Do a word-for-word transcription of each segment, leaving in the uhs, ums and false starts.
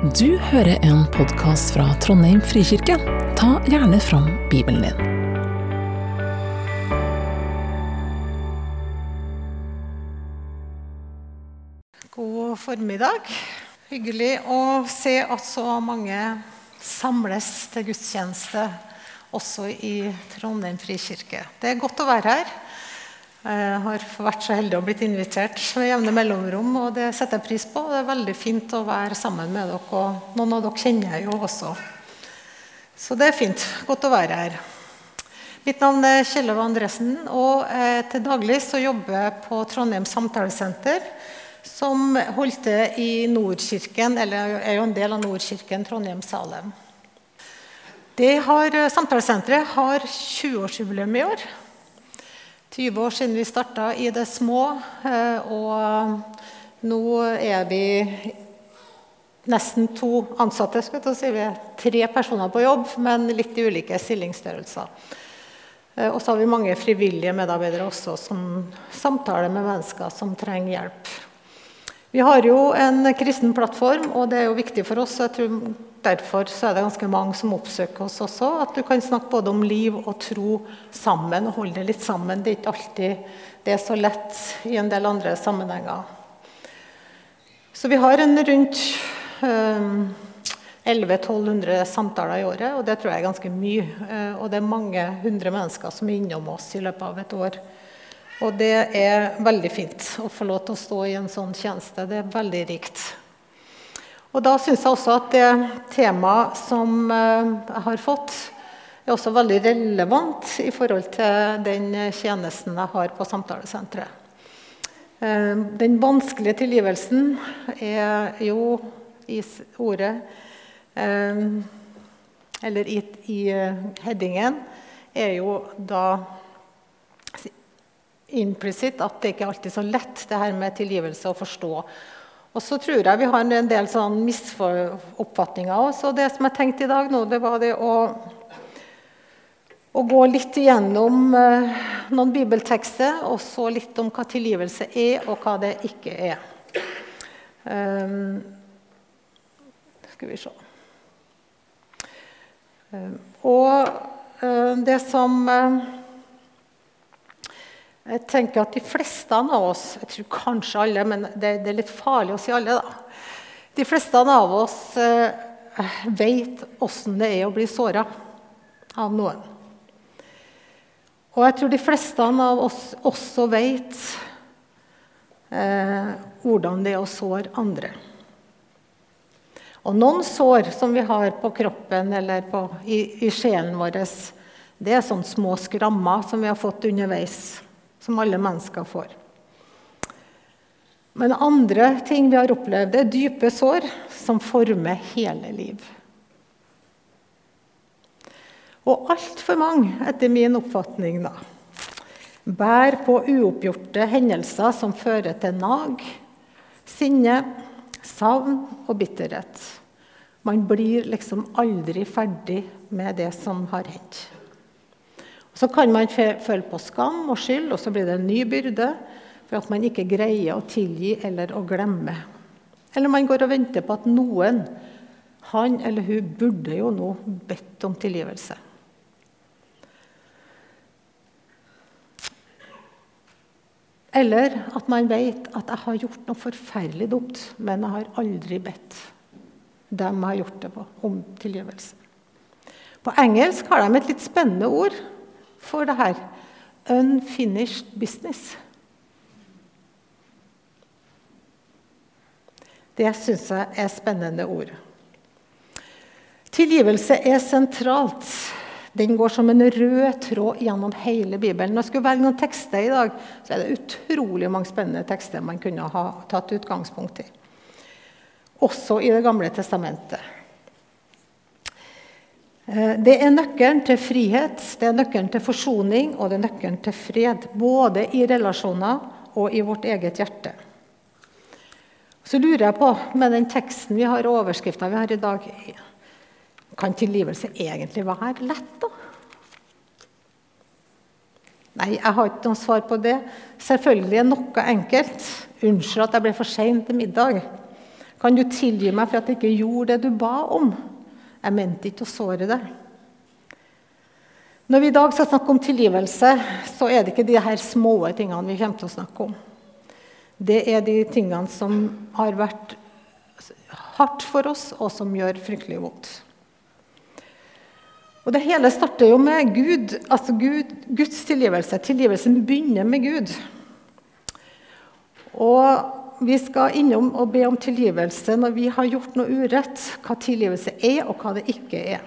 Du hører en podcast fra Trondheim Frikirke. Ta gjerne fram Bibelen din. God formiddag. Hyggelig å se at så mange samles til gudstjeneste også i Trondheim Frikirke. Det er godt å være her. Jeg har vært så heldig å blitt invitert med jevne mellomrom, og det setter jeg pris på. Det er veldig fint å være sammen med dere, og noen av dere kjenner jeg jo også. Så det er fint. Godt å være her. Mitt navn er Kjelløv Andresen, og eh, til daglig så jobber jeg på Trondheim Samtalesenter, som holdt til i Nordkirken, eller er jo en del av Nordkirken, Trondheim-Salem. Det har, Samtalesenteret har tjue-årsjubileum i år. tyve år siden vi startet i det små, og nå er vi nesten to ansatte, skal jeg si. Vi er tre personer på jobb, men litt i ulike stillingsstørrelser. Og så har vi mange frivillige medarbeidere også, som samtaler med mennesker som trenger hjelp. Vi har jo en kristen plattform, og det er jo viktig for oss. Jeg tror derfor så er det ganske mange som oppsøker oss også, at du kan snakke både om liv og tro sammen, og holde det litt sammen. Det er ikke alltid det er så lett i en del andre sammenhenger. Så vi har en rundt elleve til tolv hundre samtaler i året, og det tror jeg er ganske mye. Og det er mange hundre mennesker som er innom oss i løpet av et år. Og det er veldig fint å få lov til å stå i en sånn tjeneste. Det er veldig rikt. Og da synes jeg også at det temaet som jeg har fått er også veldig relevant i forhold til den tjenesten jeg har på Samtalesenteret. Den vanskelige tilgivelsen er jo i ordet, eller i, i headingen, er jo da implisitt at det ikke alltid er så lett det her med tilgivelse å forstå. Og så tror jeg vi har en del sånn misfoppfatninger også. Og det som jeg tenkte i dag nå, det var det å, å gå litt igjennom uh, noen bibeltekster, og så litt om hva tilgivelse er, og hva det ikke er. Um, skal vi se. Um, og uh, det som... Uh, Jeg tenker at de fleste av oss, jeg tror kanskje alle, men det, det er litt farlig å si alle da. De fleste av oss eh, vet hvordan det er å bli såret av noen. Og jeg tror de fleste av oss også vet eh, hvordan det er å såre andre. Og noen sår som vi har på kroppen eller på, i, i sjelen vår, det er sånne små skrammer som vi har fått underveis, som alle mennesker får. Men andre ting vi har opplevd er dype sår som former hele liv. Og alt for mange, etter min oppfatning da, bær på uoppgjorte hendelser som fører til nag, sinne, savn og bitterhet. Man blir liksom aldri ferdig med det som har hendt. Så kan man føle på skam og skyld, og så blir det en ny byrde for at man ikke greier å tilgi eller å glemme. Eller man går og venter på at noen, han eller hun, burde jo nå bedt om tilgivelse. Eller at man vet at jeg har gjort noe forferdelig dumt, men jeg har aldri bedt dem jeg har gjort det på om tilgivelse. På engelsk har de et litt spennende ord for det her. Unfinished business. Det synes jeg er spennende ord. Tilgivelse er sentralt. Den går som en rød tråd gjennom hele Bibelen. Når jeg skulle velge noen tekster i dag, så er det utrolig mange spennende tekster man kunne ha tatt utgangspunkt i. Også i det gamle testamentet. Det er nøkkelen til frihet, det er nøkkelen til forsoning, og det er nøkkelen til fred, både i relasjoner og i vårt eget hjerte. Så lurer jeg på, med den teksten vi har, og overskriften vi har i dag, kan tilgivelse egentlig være lett da? Nei, jeg har ikke noe svar på det. Selvfølgelig er noe enkelt. Unnskyld at jeg ble for sent til middag. Kan du tilgi meg for at jeg ikke gjorde det du ba om? Jeg mente ikke å såre deg. Når vi i dag skal snakke om tilgivelse, så er det ikke de her små tingene vi kommer til å snakke om. Det er de tingene som har vært hardt for oss, og som gjør fryktelig vondt. Og det hele starter jo med Gud, altså Gud, Guds tilgivelse. Tilgivelsen begynner med Gud. Og vi skal innom og be om tilgivelse når vi har gjort noe urett, hva tilgivelse er og hva det ikke er.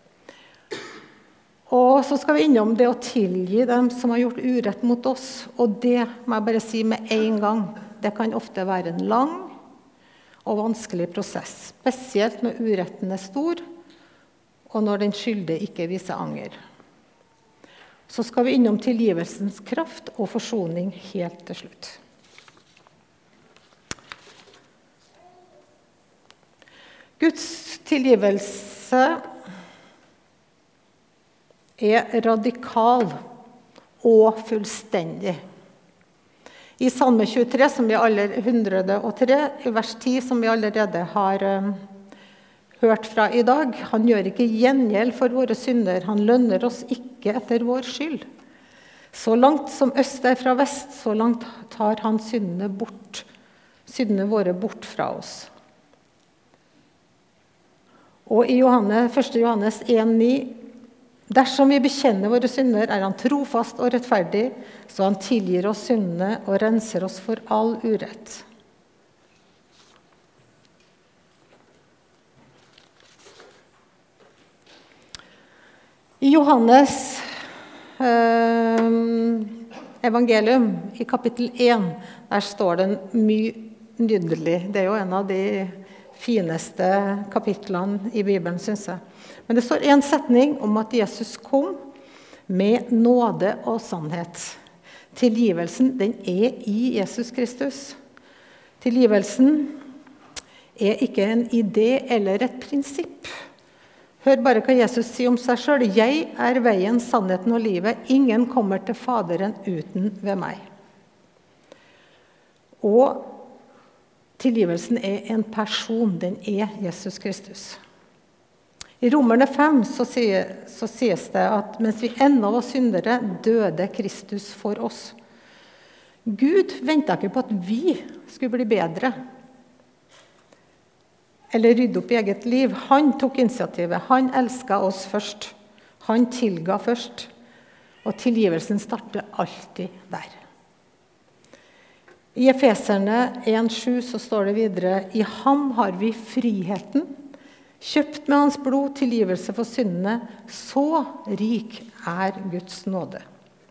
Og så skal vi innom det å tilgi dem som har gjort urett mot oss, og det må jeg bare si med en gang. Det kan ofte være en lang og vanskelig prosess, spesielt når uretten er stor, og når den skyldige ikke viser anger. Så skal vi innom tilgivelsens kraft og forsoning helt til slutt. Guds tilgivelse er radikal og fullstendig. I Salme tjuetre, som vi aller, hundre og tre, i vers ti, som vi allerede har um, hørt fra i dag, han gjør ikke gjengjeld for våre synder, han lønner oss ikke etter vår skyld. Så langt som øst er fra vest, så langt tar han syndene bort, syndene våre bort fra oss. Og i Johannes, første Johannes en ni, dersom vi bekjenner våre synder, er han trofast og rettferdig, så han tilgir oss syndene og renser oss for all urett. I Johannes eh, evangelium, i kapittel en, der står det mye nydelig. Det er jo en av de fineste kapitlene i Bibelen, synes jeg. Men det står en setning om at Jesus kom med nåde og sannhet. Tilgivelsen, den er i Jesus Kristus. Tilgivelsen er ikke en idé eller et prinsipp. Hør bare hva Jesus sier om seg selv. Jeg er veien, sannheten og livet. Ingen kommer til Faderen uten ved meg. Og tilgivelsen er en person, den er Jesus Kristus. I Romerne fem så, sier, så sies det at mens vi ennå var syndere, døde Kristus for oss. Gud ventet ikke på at vi skulle bli bedre, eller rydde opp i eget liv. Han tok initiativet, han elsket oss først, han tilga først, og tilgivelsen starter alltid der. I Efeserne en sju så står det videre, i ham har vi friheten, kjøpt med hans blod tilgivelse for syndene, så rik er Guds nåde.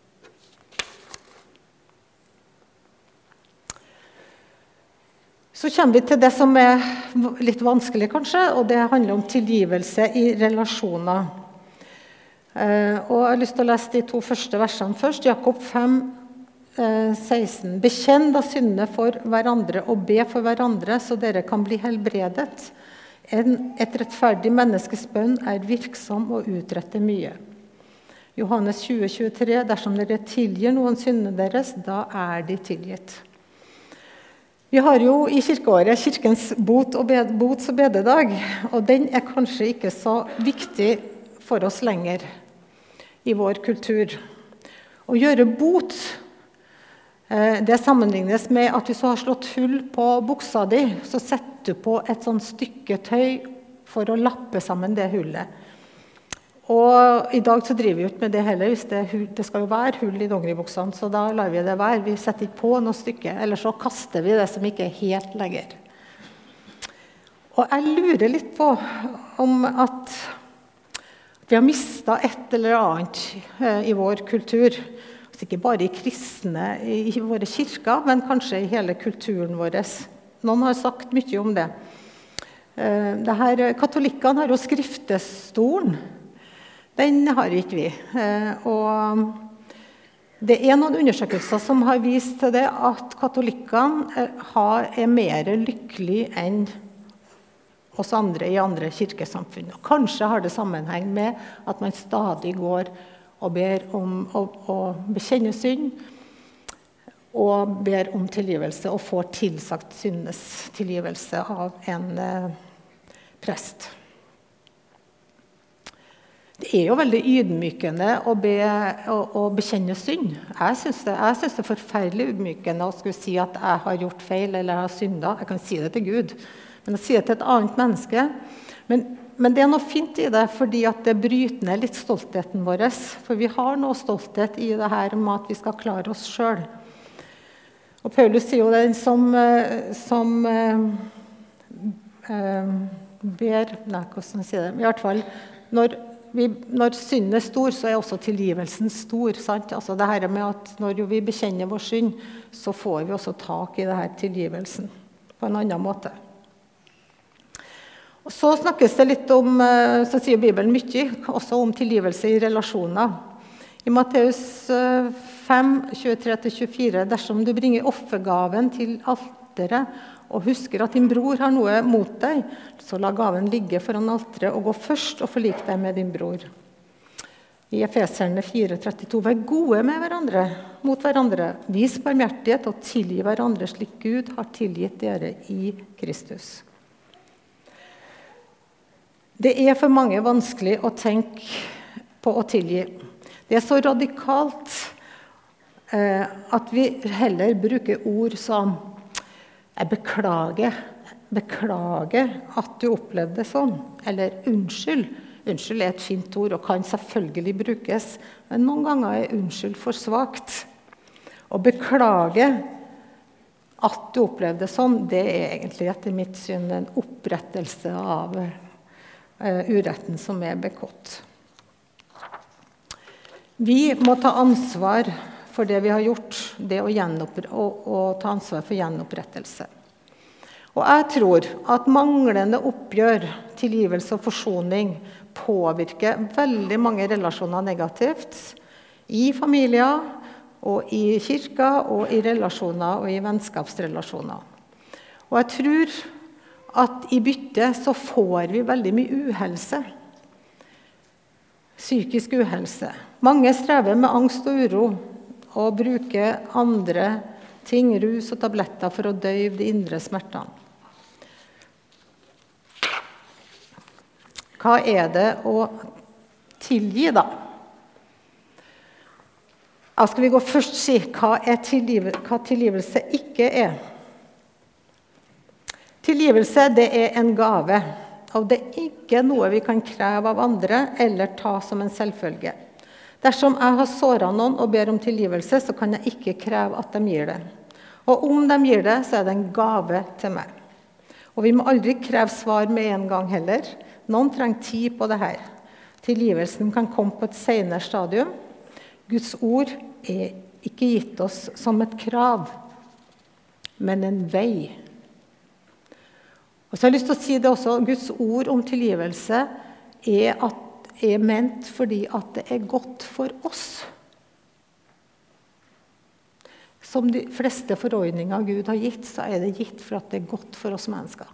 Så kommer vi til det som er litt vanskelig kanskje, og det handler om tilgivelse i relasjoner. Og jeg har lyst til å lese de to første versene først, Jakob fem seksten. Bekjenn da syndene for hverandre og be for hverandre, så dere kan bli helbredet. En, et rettferdig menneskes bønn er virksom og utretter mye. Johannes tjue tjuetre, dersom dere tilgir noen syndene deres, da er de tilgitt. Vi har jo i kirkeåret kirkens bot og, bed, bots- og bededag, og den er kanskje ikke så viktig for oss lenger i vår kultur. Å gjøre bot, det sammenlignes med at hvis du har slått hull på buksa di, så setter du på et sånt stykke tøy for å lappe sammen det hullet. Og i dag så driver vi ut med det heller, hvis det, det skal jo være hull i dongeribuksene, så da lar vi det være. Vi setter ikke på noe stykke, eller så kaster vi det som ikke er helt lenger. Og jeg lurer litt på om at vi har mistet et eller annet i vår kultur, ikke bare i kristne i våre kirker, men kanskje i hele kulturen vår. Noen har sagt mye om det. det her, katolikkene har jo skriftestolen. Den har ikke vi. Og det er noen undersøkelser som har vist til det at katolikkene er mer lykkelige enn oss andre i andre kirkesamfunn. Og kanskje har det sammenheng med at man stadig går og ber om å, å bekjenne synd, og ber om tilgivelse og får tilsagt syndenes tilgivelse av en eh, prest. Det er jo veldig ydmykende å, be, å, å bekjenne synd. Jeg synes, det, jeg synes det er forferdelig ydmykende å skulle si at jeg har gjort feil eller jeg har syndet. Jeg kan si det til Gud, men å si det til et annet menneske. Men, men det er noe fint i det, fordi at det bryter ned litt stoltheten vår. For vi har noe stolthet i det her om at vi skal klare oss selv. Og Paulus sier jo det som, som eh, eh, ber, nei, hvordan sier det, i hvert fall, når Vi, når synden er stor, så er også tilgivelsen stor. Sant? Altså det her med at når vi bekjenner vår synd, så får vi også tak i det her tilgivelsen på en annen måte. Og så snakkes det litt om, så sier Bibelen mye, også om tilgivelse i relasjoner. I Matteus fem, tjuetre til tjuefire, dersom du bringer offergaven til alteret, og husker at din bror har noe mot deg, så la gaven ligge foran alteret og gå først og forlik deg med din bror. I Efeserne fire, trettito, vær gode med hverandre, mot hverandre, vis barmhjertighet og tilgi hverandre slik Gud har tilgitt dere i Kristus. Det er for mange vanskelig å tenke på å tilgi. Det er så radikalt eh, at vi heller bruker ord som Jeg beklager, beklager at du opplevde det sånn. Eller unnskyld. Unnskyld er et fint ord og kan selvfølgelig brukes. Men noen ganger er unnskyld for svagt. Å beklage at du opplevde det sånn, det er egentlig etter mitt syn en opprettelse av uh, uretten som er begått. Vi må ta ansvar for det vi har gjort, det å gjenoppre- og, og ta ansvar for gjenopprettelse. Og jeg tror at manglende oppgjør, tilgivelse og forsoning påvirker veldig mange relasjoner negativt, i familier, og i kirka, og i relasjoner, og i vennskapsrelasjoner. Og jeg tror at i bytte så får vi veldig mye uhelse. Psykisk uhelse. Mange strever med angst og uro, og bruke andre ting, rus og tabletter for å døyve de indre smertene. Hva er det å tilgi da? Da skal vi gå først si hva, er tilgive, hva tilgivelse ikke er. Tilgivelse, det er en gave, og det er ikke noe vi kan kreve av andre eller ta som en selvfølge. Dersom jeg har såret noen og ber om tilgivelse, så kan jeg ikke kreve at de gir det. Og om de gir det, så er det en gave til meg. Og vi må aldri kreve svar med en gang heller. Noen trenger tid på det her. Tilgivelsen kan komme på et senere stadium. Guds ord er ikke gitt oss som et krav, men en vei. Og så har jeg lyst til å si det også, Guds ord om tilgivelse er at er ment fordi at det er godt for oss. Som de fleste forordninger Gud har gitt, så er det gitt for at det er godt for oss mennesker.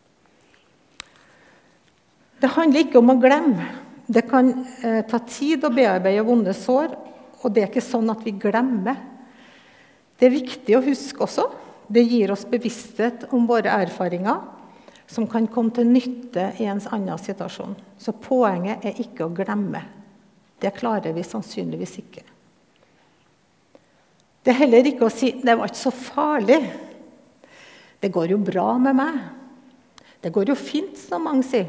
Det handler ikke om å glemme. Det kan eh, ta tid å bearbeide vonde sår, og det er ikke sånn at vi glemmer. Det er viktig å huske også. Det gir oss bevissthet om våre erfaringer, som kan komme til nytte i en annen situasjon. Så poenget er ikke å glemme. Det klarer vi sannsynligvis ikke. Det er heller ikke å si, det var ikke så farlig. Det går jo bra med meg. Det går jo fint, som mange sier.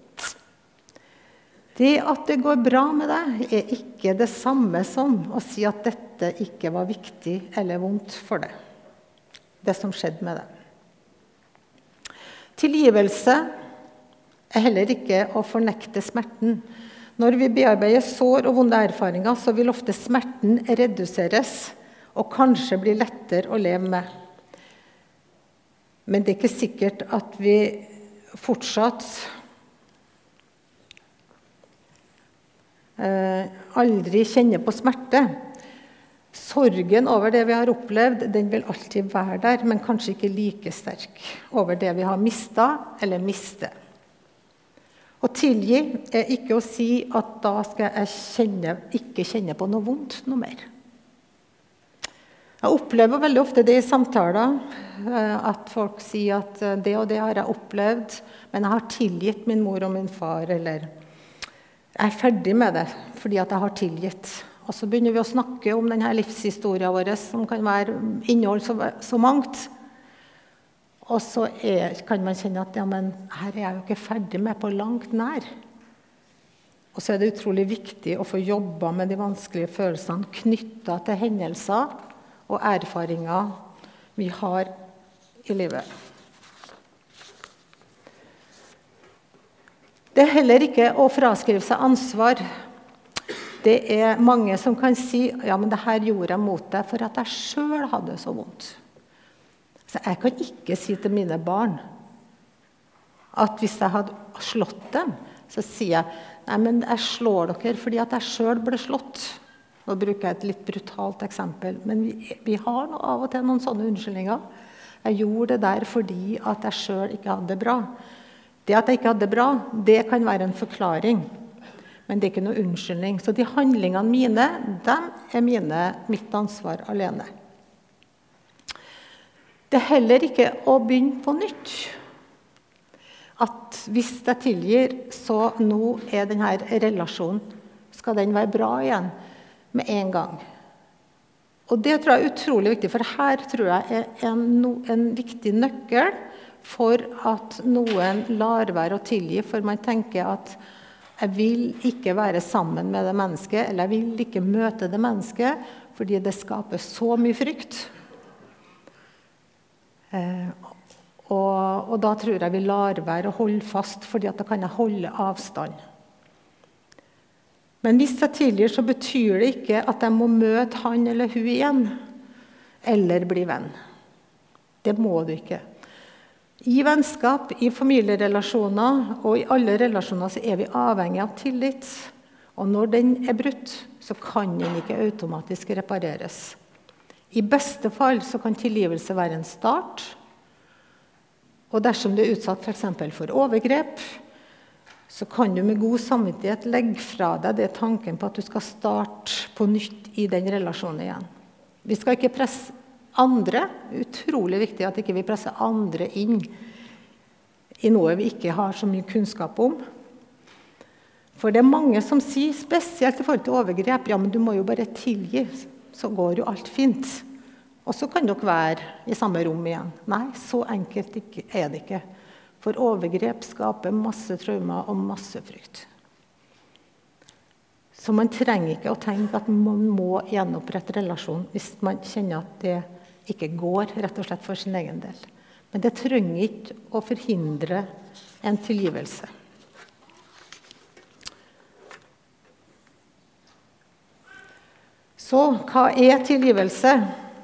Det at det går bra med deg, er ikke det samme som å si at dette ikke var viktig eller vondt for deg. Det som skjedde med deg. Tilgivelse er heller ikke å fornekte smerten. Når vi bearbeider sår og vonde erfaringer, så vil ofte smerten reduseres, og kanskje bli lettere å leve med. Men det er ikke sikkert at vi fortsatt eh, aldri kjenner på smerte. Sorgen over det vi har opplevd, den vil alltid være der, men kanskje ikke like sterk over det vi har mistet eller mistet. Å tilgi er ikke å si at da skal jeg kjenne, ikke kjenne på noe vondt noe mer. Jeg opplever veldig ofte det i samtaler, at folk sier at det og det har jeg opplevd, men jeg har tilgitt min mor og min far, eller jeg er ferdig med det fordi at jeg har tilgitt. Og så begynner vi å snakke om denne livshistorien vår, som kan være innhold så, så mangt. Og så er, kan man kjenne at ja, men her er jeg jo ikke ferdig med på langt nær. Og så er det utrolig viktig å få jobba med de vanskelige følelsene knyttet til hendelser og erfaringer vi har i livet. Det er heller ikke å fraskrive seg ansvar. Det er mange som kan si, ja, men det her gjorde jeg mot deg for at jeg selv hadde så vondt. Så jeg kan ikke si til mine barn at hvis jeg hadde slått dem, så sier jeg, nei, men jeg slår dere fordi at jeg selv ble slått. Nå bruker jeg et litt brutalt eksempel, men vi, vi har nå av og til noen sånne unnskyldninger. Jeg gjorde det der fordi at jeg selv ikke hadde det bra. Det at jeg ikke hadde det bra, det kan være en forklaring, men det er ikke noe unnskyldning. Så de handlingene mine, de er mine, mitt ansvar alene. Det er heller ikke å begynne på nytt. At hvis jeg tilgir, så nå er denne relasjonen, skal den være bra igjen med en gang. Og det tror jeg er utrolig viktig, for her tror jeg er en, en viktig nøkkel for at noen lar være å tilgi, for man tenker at jeg vil ikke være sammen med det mennesket, eller jeg vil ikke møte det mennesket, fordi det skaper så mye frykt. Eh, og, og da tror jeg vi lar være å holde fast, fordi at da kan jeg holde avstand. Men hvis jeg tilgir, så betyr det ikke at jeg må møte han eller hun igjen, eller bli venn. Det må du ikke. I vennskap, i familierelasjoner og i alle relasjoner så er vi avhengig av tillit. Og når den er brutt, så kan den ikke automatisk repareres. I beste fall så kan tilgivelse være en start. Og dersom du er utsatt for eksempel for overgrep, så kan du med god samvittighet legge fra deg det tanken på at du skal starte på nytt i den relasjonen igjen. Vi skal ikke presse andre, utrolig viktig at ikke vi presser andre inn i noe vi ikke har så mye kunnskap om. For det er mange som sier, spesielt i forhold til overgrep, ja, men du må jo bare tilgi, så går jo alt fint. Og så kan dere være i samme rom igjen. Nei, så enkelt er det ikke. For overgrep skaper masse traumer og masse frykt. Så man trenger ikke å tenke at man må gjenopprette relasjon hvis man kjenner at det ikke går, rett og slett for sin egen del. Men det trenger ikke å forhindre en tilgivelse. Så hva er tilgivelse?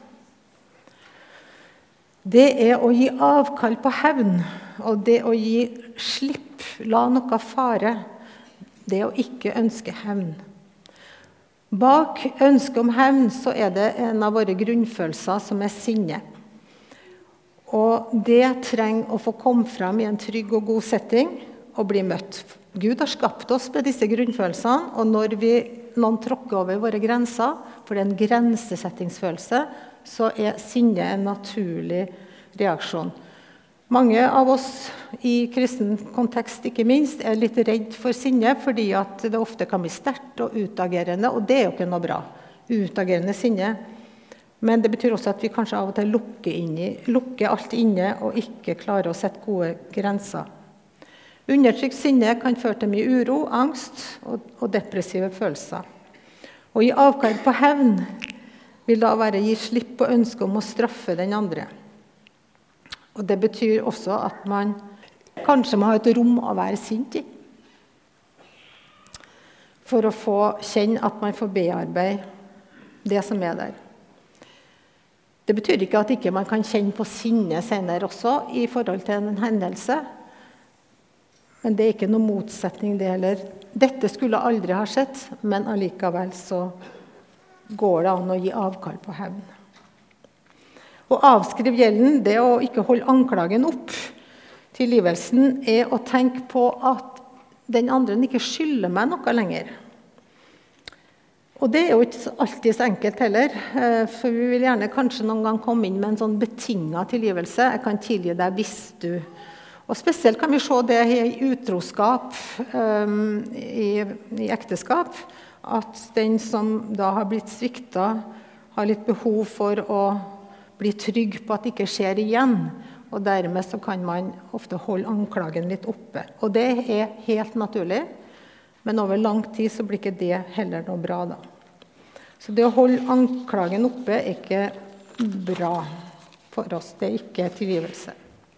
Det er å gi avkall på hevn, og det å gi slipp, la noe fare, det å ikke ønske hevn. Bak ønsket om hevn så er det en av våre grunnfølelser som er sinne. Og det trenger å få komme frem i en trygg og god setting og bli møtt. Gud har skapt oss med disse grunnfølelsene, og når vi, noen tråkker over våre grenser, for det er en grensesettingsfølelse, så er sinne en naturlig reaksjon. Mange av oss i kristen kontekst, ikke minst, er litt redd for sinne, fordi at det ofte kan bli sterkt og utagerende, og det er jo ikke noe bra. Utagerende sinne. Men det betyr også at vi kanskje av og til lukker, inni, lukker alt inne og ikke klarer å sette gode grenser. Undertrykt sinne kan føre til mye uro, angst og, og depressive følelser. Og i avkall på hevn vil da være gi slipp på ønsket om å straffe den andre. Og det betyr også at man kanskje må ha et rom å være sint i. For å få kjenne at man får bearbeide det som er der. Det betyr ikke at ikke man kan kjenne på sinne senere også i forhold til en hendelse. Men det er ikke noe motsetning det heller. Dette skulle aldri ha skjedd, men allikevel så går det an å gi avkall på hevn. Å avskrive gjelden, det å ikke holde anklagen opp. Tilgivelsen er å tenke på at den andre ikke skylder meg noe lenger. Og det er jo ikke alltid så enkelt heller, for vi vil gjerne kanskje noen gang komme inn med en sånn betinget tilgivelse. Jeg kan tilgi deg hvis du. Og spesielt kan vi se det i utroskap, um, i, i ekteskap, at den som da har blitt sviktet, har litt behov for å bli trygg på at det ikke skjer igjen. Og dermed så kan man ofte holde anklagen litt oppe. Og det er helt naturlig. Men over lang tid så blir ikke det heller noe bra da. Så det å holde anklagen oppe er ikke bra for oss. Det er ikke tilgivelse.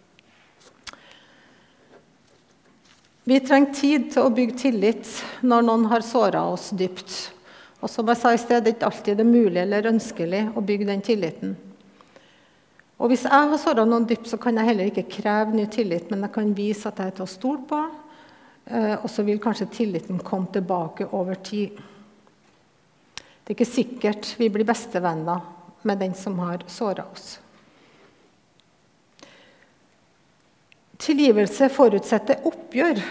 Vi trenger tid til å bygge tillit når noen har såret oss dypt. Og som jeg sa i sted, det er ikke alltid det mulig eller ønskelig å bygge den tilliten. Og hvis jeg har såret noen dypt, så kan jeg heller ikke kreve ny tillit, men jeg kan vise at jeg er til å stole på, og så vil kanskje tilliten komme tilbake over tid. Det er ikke sikkert vi blir bestevenner med den som har såret oss. Tilgivelse forutsetter oppgjør.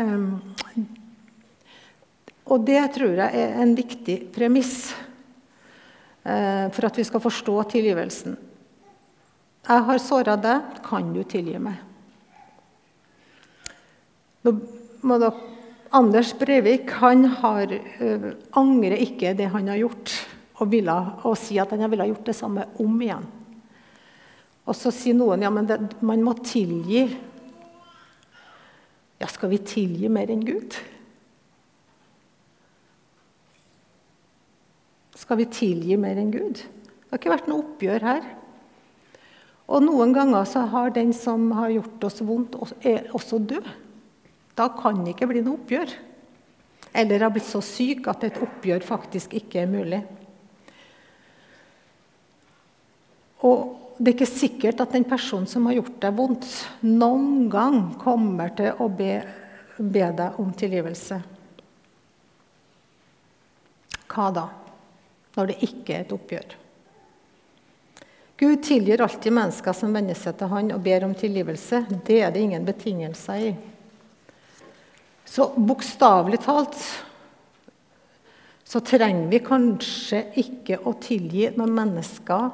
Og det tror jeg er en viktig premiss for at vi skal forstå tilgivelsen. Jeg har såret deg, kan du tilgi meg? Nå må da, Anders Breivik, han har, uh, angrer ikke det han har gjort, og, ville, og sier at han ville ha gjort det samme om igjen. Og så sier noen, ja, men det, man må tilgi. Ja, skal vi tilgi mer enn Gud? Skal vi tilgi mer enn Gud? Det har ikke vært noe oppgjør her. Og noen ganger så har den som har gjort oss vondt, er også død. Da kan det ikke bli noe oppgjør. Eller har blitt så syk at et oppgjør faktisk ikke er mulig. Og det er ikke sikkert at den personen som har gjort deg vondt, noen gang kommer til å be, be deg om tilgivelse. Hva da? Når det ikke er et oppgjør. Gud tilgir alltid mennesker som vender seg til han og ber om tilgivelse. Det er det ingen betingelser i. Så bokstavelig talt så trenger vi kanskje ikke å tilgi når mennesker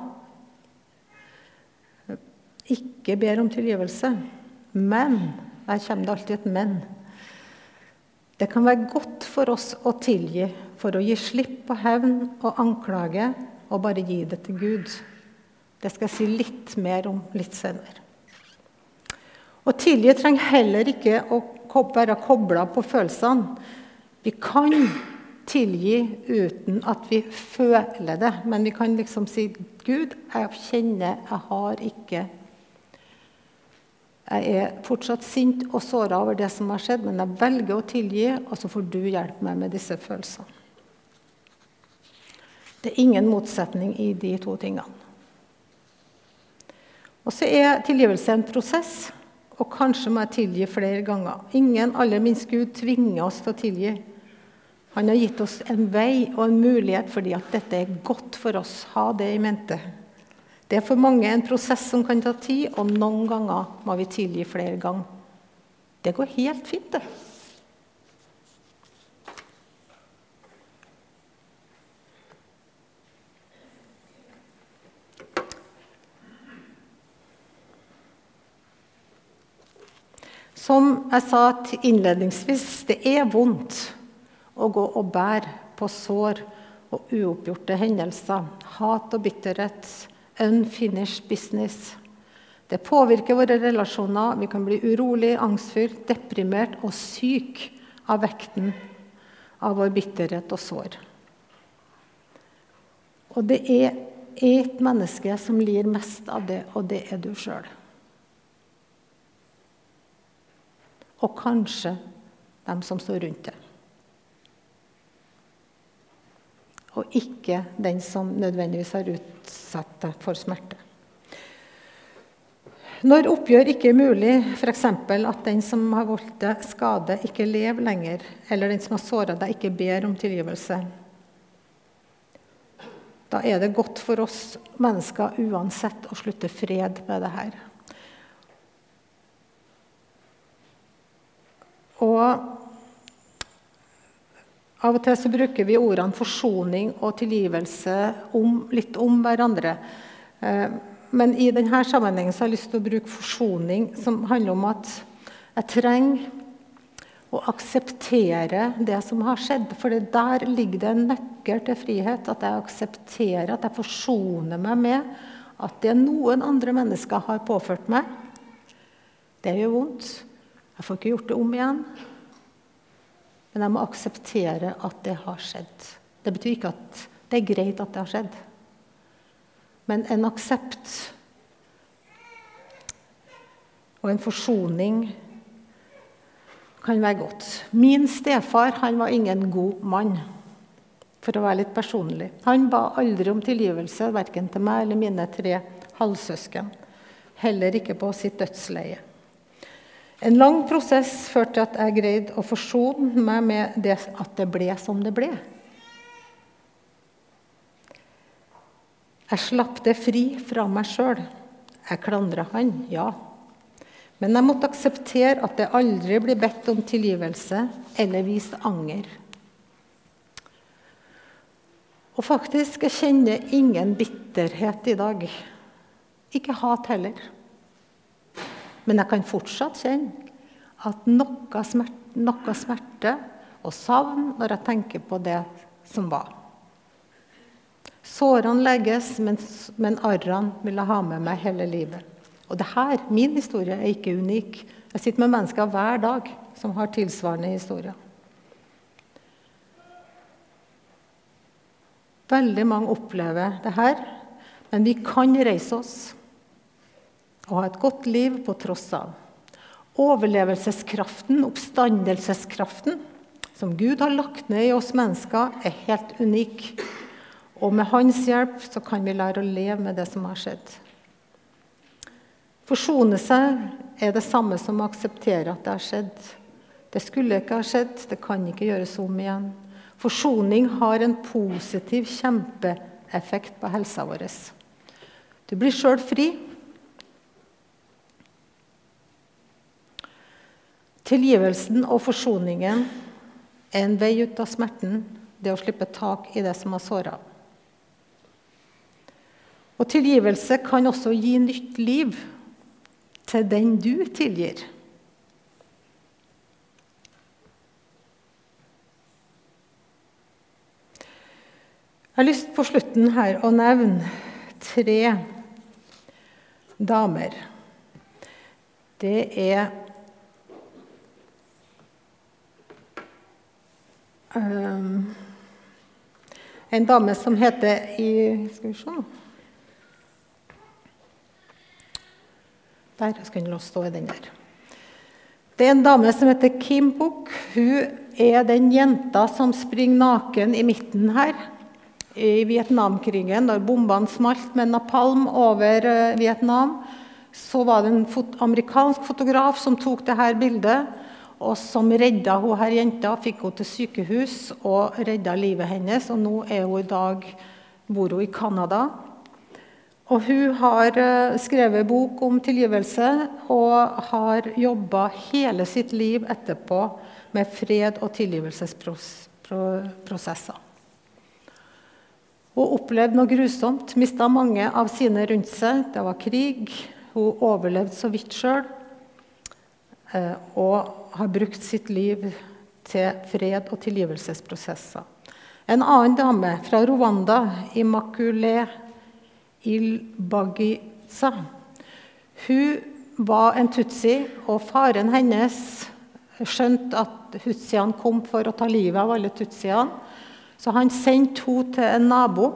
ikke ber om tilgivelse. Men, der kommer det alltid et men. Det kan være godt for oss å tilgi, for å gi slipp på hevn og anklage, og bare gi det til Gud. Det skal jeg si litt mer om litt senere. Og tilgi trenger heller ikke å være koblet på følelsene. Vi kan tilgi uten at vi føler det, men vi kan liksom si, Gud, jeg kjenner, jeg har ikke, jeg er fortsatt sint og såret over det som har skjedd, men jeg velger å tilgi, og så får du hjelpe meg med disse følelsene. Det er ingen motsetning i de to tingene. Og så er tilgivelse en prosess, og kanskje må jeg tilgi flere ganger. Ingen, aller minst Gud, tvinger oss til å tilgi. Han har gitt oss en vei og en mulighet, fordi at dette er godt for oss. Ha det i mente. Det er for mange en prosess som kan ta tid, og noen ganger må vi tilgi flere ganger. Det går helt fint, det. Som jeg sa innledningsvis, det er vondt å gå og bære på sår og uoppgjorte hendelser, hat og bitterhet, unfinished business. Det påvirker våre relasjoner, vi kan bli urolig, angstfull, deprimert og syk av vekten av vår bitterhet og sår. Og det er et menneske som lir mest av det, og det er du selv. Og kanskje dem som står rundt deg. Og ikke den som nødvendigvis har utsatt deg for smerte. Når oppgjør ikke er mulig, for eksempel at den som har voldt deg skade ikke lever lenger, eller den som har såret deg ikke ber om tilgivelse, da er det godt for oss mennesker uansett å slutte fred med det her. Og Av og til så bruker vi ordene forsoning og tilgivelse om, litt om hverandre. Men i denne sammenhengen så har jeg lyst til å bruke forsoning, som handler om at jeg trenger å akseptere det som har skjedd. For det der ligger det en nøkkel til frihet, at jeg aksepterer, at jeg forsoner meg med at det noen andre mennesker har påført meg. Det gjør vondt. Jeg får ikke gjort det om igjen. Men jeg må akseptere at det har skjedd. Det betyr ikke at det er greit at det har skjedd. Men en aksept og en forsoning kan være godt. Min stefar, han var ingen god mann, for å være litt personlig. Han ba aldri om tilgivelse, hverken til meg eller mine tre halvsøsken. Heller ikke på sitt dødsleie. En lang prosess førte til at jeg greide å forsone meg med det at det ble som det ble. Jeg slapp det fri fra meg selv. Jeg klandret han, ja. Men jeg måtte akseptere at det aldri blir bedt om tilgivelse eller vist anger. Og faktisk, jeg kjenner ingen bitterhet i dag. Ikke hat heller. Men jeg kan fortsatt kjenne at noe smerte, noe smerte og savn når jeg tenker på det som var. Sårene legges, men, men arrene vil jeg ha med meg hele livet. Og det her, min historie, er ikke unik. Jeg sitter med mennesker hver dag som har tilsvarende historier. Veldig mange opplever det her, men vi kan reise oss og ha et godt liv på tross av. Overlevelseskraften, oppstandelseskraften, som Gud har lagt ned i oss mennesker, er helt unik. Og med hans hjelp så kan vi lære å leve med det som har skjedd. Forsone seg er det samme som å akseptere at det har skjedd. Det skulle ikke ha skjedd, det kan ikke gjøres om igjen. Forsoning har en positiv kjempeeffekt på helsa vår. Du blir selv fri. Tilgivelsen og forsoningen er en vei ut av smerten, det å slippe tak i det som har såret. Og tilgivelse kan også gi nytt liv til den du tilgir. Jeg har lyst på slutten her å nevne tre damer. Det er Um, en dame som heter i, skal vi se der, jeg skal ikke stå i den der. Det er en dame som heter Kim Buk. Hun er den jenta som springer naken i midten her i Vietnamkrigen, når bombene smalt med napalm over Vietnam. Så var det en fot- amerikansk fotograf som tok det her bildet, og som redda hun her jenta, fikk hun til sykehus og redda livet hennes, og nå er hun i dag, bor hun i Kanada. Og hun har skrevet bok om tilgivelse, og har jobbet hele sitt liv etterpå med fred- og tilgivelsesprosesser. Hun opplevde noe grusomt, mistet mange av sine rundt seg, det var krig, hun overlevde så vidt selv, og har brukt sitt liv til fred- og tilgivelsesprosesser. En annen dame fra Rwanda, Immaculée Ilbagitsa, hun var en tutsi, og faren hennes skjønte at hutsiene kom for å ta livet av alle tutsiene, så han sendte henne til en nabo,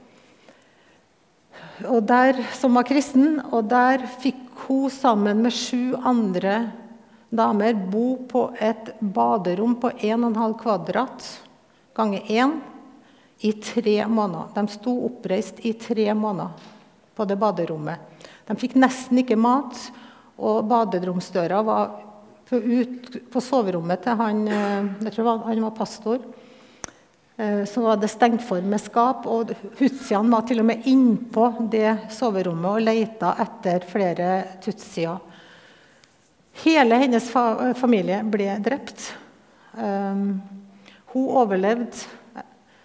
og der, som var kristen, og der fikk hun sammen med sju andre damer bo på et baderom på en og en halv kvadrat, ganger en, i tre måneder. De sto oppreist i tre måneder på det baderommet. De fikk nesten ikke mat, og baderomsdøra var på, ut, på soverommet til han, jeg tror han var pastor, så var det stengt for med skap, og hutsiene var til og med innpå det soverommet og lette etter flere tutsier. Hele hennes fa- familie ble drept. Um, Hun overlevde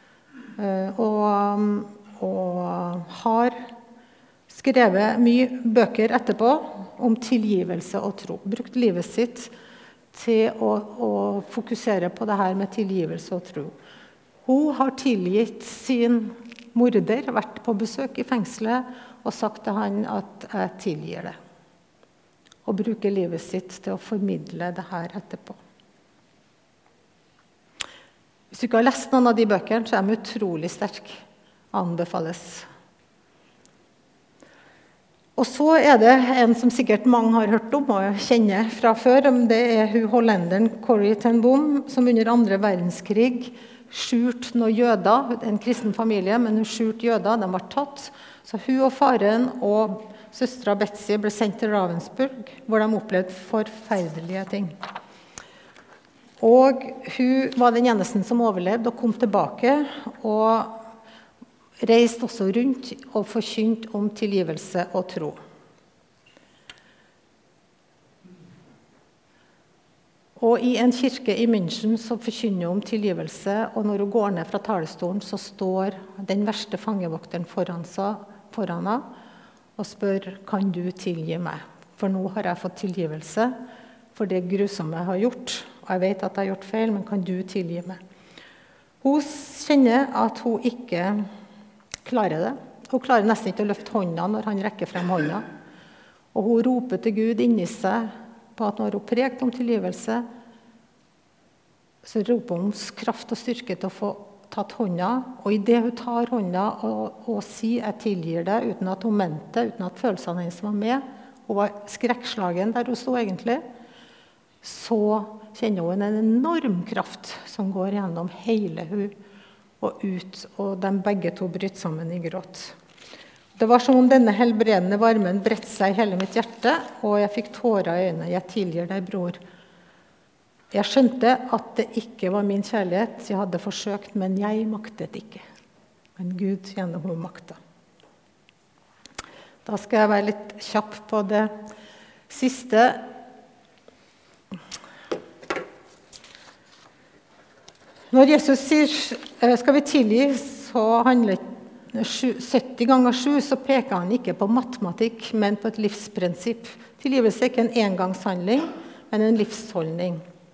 og, og har skrevet mye bøker etterpå om tilgivelse og tro. Brukt livet sitt til å, å fokusere på det her med tilgivelse og tro. Hun har tilgitt sin morder, vært på besøk i fengselet og sagt til han at jeg tilgir det. Og bruker livet sitt til å formidle det her etterpå. Hvis du ikke har lest noen av de bøkene, så er de utrolig sterke. Anbefales. Og så er det en som sikkert mange har hørt om og kjenner fra før. Det er hun hollenderen Corrie ten Boom, som under andre verdenskrig skjult noen jøder, en kristen familie, men hun skjult jøder, de var tatt. Så hun og faren og søstra Betsy ble sendt til Ravensburg, hvor de opplevde forferdelige ting. Og hun var den eneste som overlevde og kom tilbake, og reiste også rundt og forkynte om tilgivelse og tro. Og i en kirke i München så forkynner hun om tilgivelse, og når hun går ned fra talerstolen, så står den verste fangevokteren foran seg, foran henne, og spør, kan du tilgi meg? For nå har jeg fått tilgivelse for det grusomme jeg har gjort, og jeg vet at jeg har gjort feil, men kan du tilgi meg? Hun kjenner at hun ikke klarer det. Hun klarer nesten ikke å løfte hånda når han rekker frem hånda. Og hun roper til Gud inni seg på at når hun prekt om tilgivelse, så roper hun kraft og styrke til å få tatt hånda, og i det hun tar hånda og, og sier jeg tilgir det, uten at hun mente det, uten at følelsene hennes var med, hun var skrekkslagen der hun stod egentlig, så kjenner hun en enorm kraft som går gjennom hele hun og ut, og de begge to bryter sammen i gråt. Det var som om denne helbredende varmen bredte seg i hele mitt hjerte, og jeg fikk tårer i øynene. Jeg tilgir deg, bror. Jeg skjønte at det ikke var min kjærlighet. Jeg hadde forsøkt, men jeg maktet ikke. Men Gud gjennom hun makta. Da skal jeg være litt kjapp på det siste. Når Jesus sier, skal vi tilgi, så handler sytti ganger sju, så peker han ikke på matematikk, men på et livsprinsipp. Tilgivelse er ikke en engangshandling, men en livsholdning.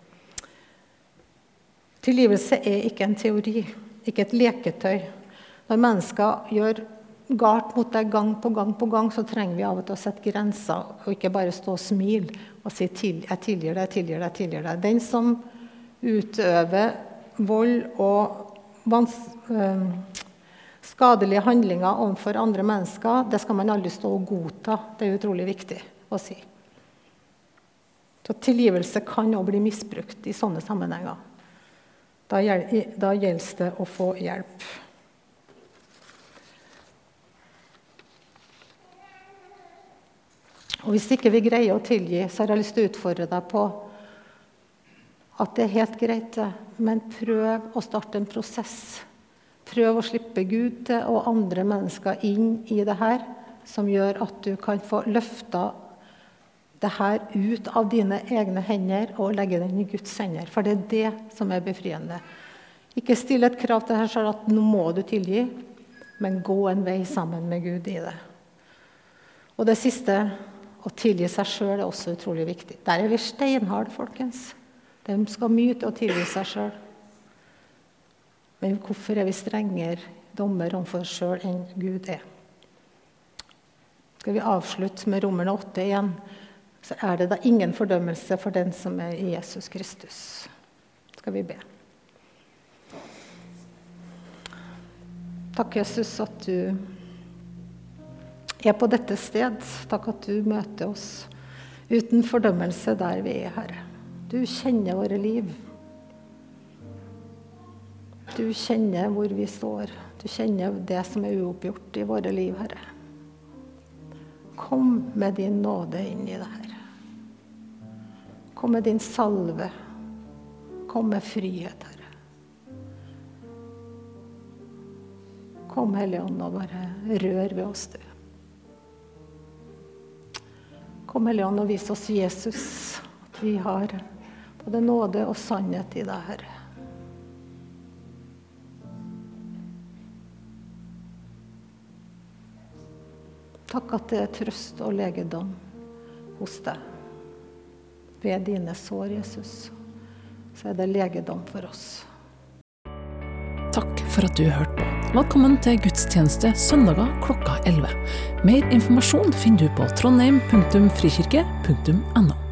Tilgivelse er ikke en teori, ikke et leketøy. Når mennesker gjør galt mot deg gang på gang på gang, så trenger vi av og til å sette grenser, og ikke bare stå og smile og si jeg tilgir deg, jeg tilgir deg, jeg tilgir deg. Den som utøver vold og vans, øh, skadelige handlinger overfor andre mennesker, det skal man aldri stå og godta. Det er utrolig viktig å si. Så tilgivelse kan også bli misbrukt i sånne sammenhenger. Da, da gjelder det å få hjelp. Og hvis ikke vi greier å tilgi, så har jeg lyst til å utfordre deg på at det er helt greit, men prøv å starte en prosess. Prøv å slippe Gud og andre mennesker inn i det her, som gjør at du kan få løftet det her ut av dine egne hender og legge den i Guds hender. For det er det som er befriende. Ikke stille et krav til deg selv at nå må du tilgi, men gå en vei sammen med Gud i det. Og det siste, å tilgi seg selv er også utrolig viktig. Der er vi steinharde, folkens. De skal mye til å tilgi seg selv. Men hvorfor er vi strengere dommer overfor oss selv enn Gud er? Skal vi avslutte med Romerne åtte igjen, så er det da ingen fordømmelse for den som er i Jesus Kristus. Skal vi be. Takk, Jesus, at du er på dette sted. Takk at du møter oss uten fordømmelse der vi er, Herre. Du kjenner våre liv. Du kjenner hvor vi står. Du kjenner det som er uoppgjort i våre liv, Herre. Kom med din nåde inn i det her. Kom med din salve. Kom med frihet, Herre. Kom, Hellige Ånd, og bare rør ved oss, du. Kom, Hellige Ånd, og vis oss Jesus, at vi har både nåde og sannhet i deg, Herre. Takk at det er trøst og legedom hos deg. Ved dine sår, Jesus, så er det legedom for oss. Takk for at du hørte på. Velkommen til gudstjeneste søndager klokka elleve. Mer informasjon finner du på trondheim punktum frikirke punktum no.